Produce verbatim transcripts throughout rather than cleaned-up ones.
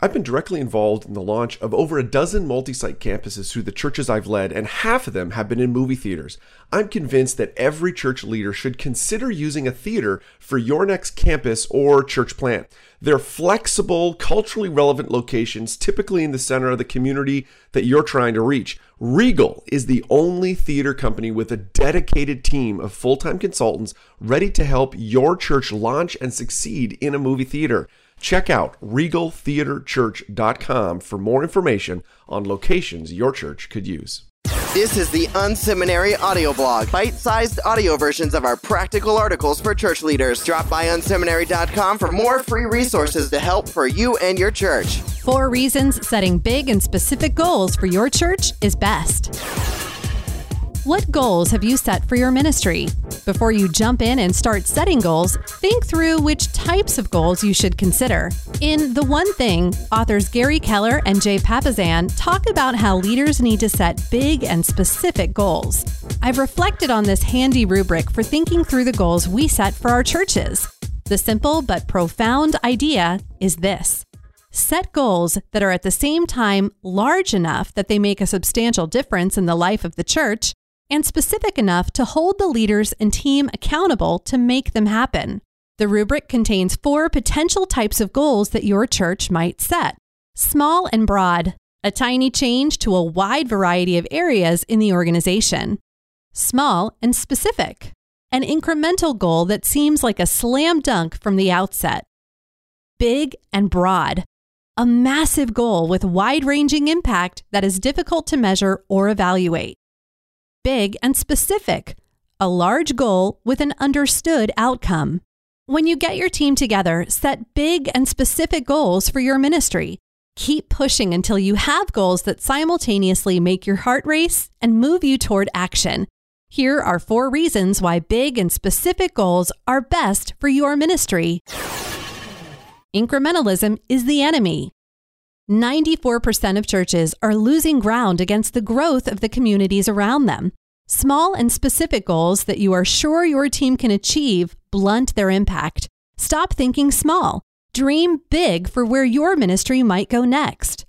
I've been directly involved in the launch of over a dozen multi-site campuses through the churches I've led, and half of them have been in movie theaters. I'm convinced that every church leader should consider using a theater for your next campus or church plant. They're flexible, culturally relevant locations, typically in the center of the community that you're trying to reach. Regal is the only theater company with a dedicated team of full-time consultants ready to help your church launch and succeed in a movie theater. Check out regal theater church dot com for more information on locations your church could use. This is the Unseminary audio blog, bite-sized audio versions of our practical articles for church leaders. Drop by unseminary dot com for more free resources to help for you and your church. Four reasons setting big and specific goals for your church is best. What goals have you set for your ministry? Before you jump in and start setting goals, think through which types of goals you should consider. In The One Thing, authors Gary Keller and Jay Papasan talk about how leaders need to set big and specific goals. I've reflected on this handy rubric for thinking through the goals we set for our churches. The simple but profound idea is this: set goals that are at the same time large enough that they make a substantial difference in the life of the church, and specific enough to hold the leaders and team accountable to make them happen. The rubric contains four potential types of goals that your church might set. Small and broad, a tiny change to a wide variety of areas in the organization. Small and specific, an incremental goal that seems like a slam dunk from the outset. Big and broad, a massive goal with wide-ranging impact that is difficult to measure or evaluate. Big and specific, a large goal with an understood outcome. When you get your team together, set big and specific goals for your ministry. Keep pushing until you have goals that simultaneously make your heart race and move you toward action. Here are four reasons why big and specific goals are best for your ministry. Incrementalism is the enemy. ninety-four percent of churches are losing ground against the growth of the communities around them. Small and specific goals that you are sure your team can achieve blunt their impact. Stop thinking small. Dream big for where your ministry might go next.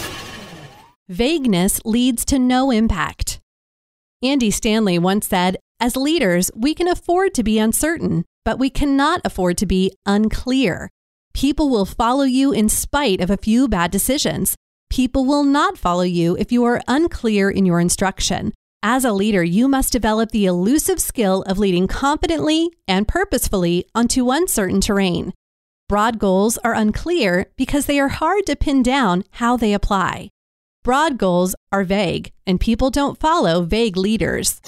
Vagueness leads to no impact. Andy Stanley once said, "As leaders, we can afford to be uncertain, but we cannot afford to be unclear. People will follow you in spite of a few bad decisions. People will not follow you if you are unclear in your instruction. As a leader, you must develop the elusive skill of leading confidently and purposefully onto uncertain terrain. Broad goals are unclear because they are hard to pin down how they apply. Broad goals are vague, and people don't follow vague leaders.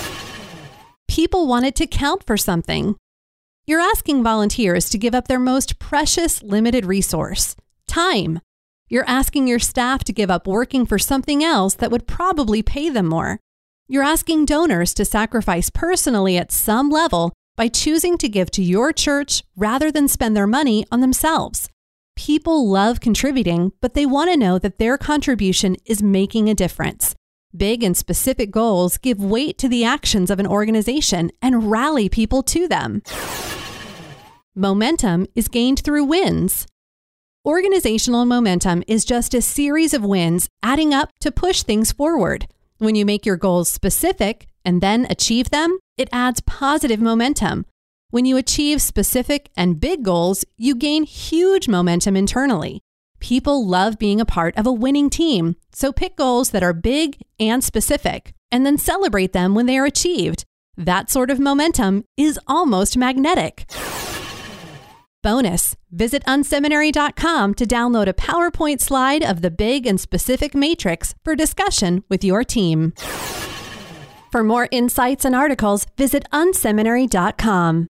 People want it to count for something. You're asking volunteers to give up their most precious limited resource, time. You're asking your staff to give up working for something else that would probably pay them more. You're asking donors to sacrifice personally at some level by choosing to give to your church rather than spend their money on themselves. People love contributing, but they want to know that their contribution is making a difference. Big and specific goals give weight to the actions of an organization and rally people to them. Momentum is gained through wins. Organizational momentum is just a series of wins adding up to push things forward. When you make your goals specific and then achieve them, it adds positive momentum. When you achieve specific and big goals, you gain huge momentum internally. People love being a part of a winning team, so pick goals that are big and specific, and then celebrate them when they are achieved. That sort of momentum is almost magnetic. Bonus, visit unseminary dot com to download a PowerPoint slide of the big and specific matrix for discussion with your team. For more insights and articles, visit unseminary dot com.